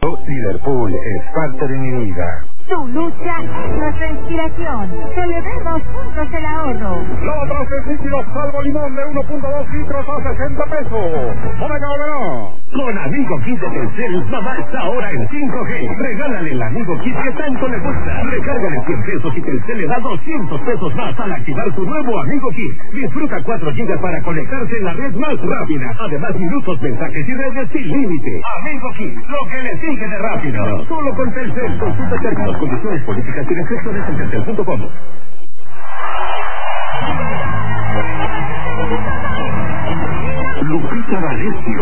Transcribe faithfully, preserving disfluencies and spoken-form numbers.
Liverpool es parte de mi vida. Tu lucha es nuestra inspiración. Celebremos juntos el ahorro. Lotras de líquido salvo limón de uno punto dos litros a sesenta pesos. Bodega Oberá. Con Amigo Kit de Telcel, mamá está ahora en cinco G. Regálale el Amigo Kit que tanto le gusta. Recárgale cien pesos y Telcel le da doscientos pesos más al activar su nuevo Amigo Kit. Disfruta cuatro gigas para conectarse en la red más rápida. Además, minutos, mensajes y redes sin límite. Amigo Kit, lo que le sigue de rápido. Solo con Telcel. Consulta términos, condiciones, políticas y restricciones en telcel punto com. Lupita D'Alessio